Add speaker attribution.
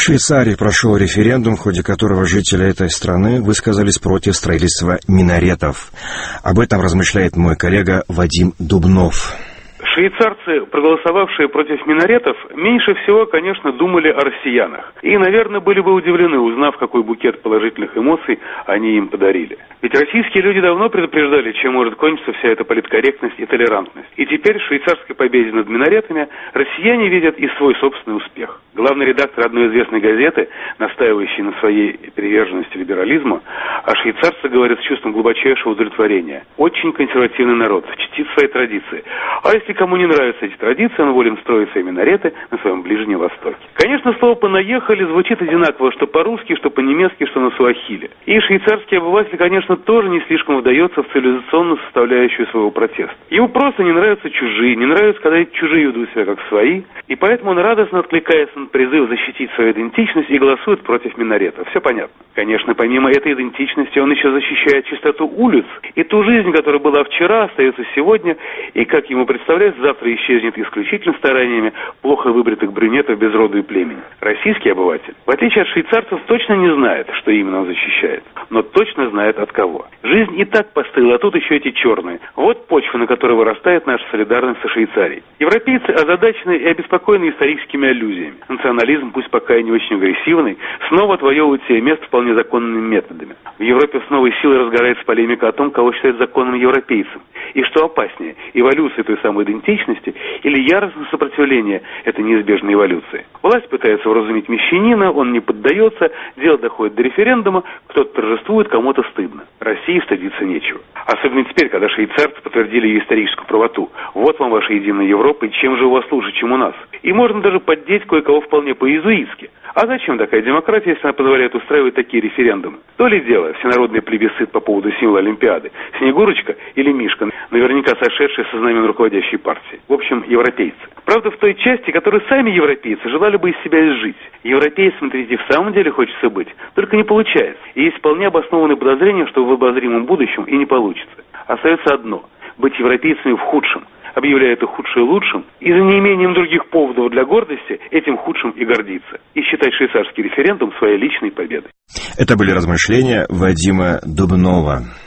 Speaker 1: Швейцарии прошел референдум, в ходе которого жители этой страны высказались против строительства минаретов. Об этом размышляет мой коллега Вадим Дубнов.
Speaker 2: Швейцарцы, проголосовавшие против минаретов, меньше всего, конечно, думали о россиянах. И, наверное, были бы удивлены, узнав, какой букет положительных эмоций они им подарили. Ведь российские люди давно предупреждали, чем может кончиться вся эта политкорректность и толерантность. И теперь в швейцарской победе над минаретами россияне видят и свой собственный успех. Главный редактор одной известной газеты, настаивающий на своей приверженности либерализму, а швейцарцы говорят с чувством глубочайшего удовлетворения. Очень консервативный народ, чтит свои традиции. А если кому не нравятся эти традиции, он волен строить свои минареты на своем Ближнем Востоке. Конечно, слово «понаехали» звучит одинаково, что по-русски, что по-немецки, что на суахиле. И швейцарский обыватель, конечно, тоже не слишком вдается в цивилизационную составляющую своего протеста. Ему просто не нравятся чужие, не нравится, когда чужие ведут себя как свои, и поэтому он радостно откликается на призыв защитить свою идентичность и голосует против минарета. Все понятно. Конечно, помимо этой идентичности он еще защищает чистоту улиц, и ту жизнь, которая была вчера, остается сегодня, и, как ему представляется, завтра исчезнет исключительно стараниями плохо выбритых брюнетов без роду и племени. Российский обыватель, в отличие от швейцарцев, точно не знает, что именно он защищает, но точно знает от кого. Жизнь и так постыла, а тут еще эти черные. Вот почва, на которой вырастает наша солидарность со Швейцарией. Европейцы озадачены и обеспокоены историческими аллюзиями. Национализм, пусть пока и не очень агрессивный, снова отвоевывает себе место вполне законными методами. В Европе с новой силой разгорается полемика о том, кого считать законным европейцем. И что опаснее, эволюция той самой идентичности или яростное сопротивление этой неизбежной эволюции. Власть пытается вразумить мещанина, он не поддается, дело доходит до референдума, кто-то торжествует, кому-то стыдно. России стыдиться нечего. Особенно теперь, когда швейцарцы подтвердили ее историческую правоту. Вот вам ваша единая Европа, и чем же у вас лучше, чем у нас? И можно даже поддеть кое-кого вполне по-иезуитски. А зачем такая демократия, если она позволяет устраивать такие референдумы? То ли дело всенародный плебисцит по поводу символа Олимпиады. Снегурочка или Мишка, наверняка сошедшие со знамен руководящей партии. В общем, европейцы. Правда, в той части, которую сами европейцы желали бы из себя изжить. Европейцам, видите, в самом деле хочется быть, только не получается. И есть вполне обоснованные подозрения, что в обозримом будущем и не получится. Остается одно – быть европейцами в худшем. Объявляя это худшее лучшим, и за неимением других поводов для гордости этим худшим и гордиться. И считать швейцарский референдум своей личной победой.
Speaker 1: Это были размышления Вадима Дубнова.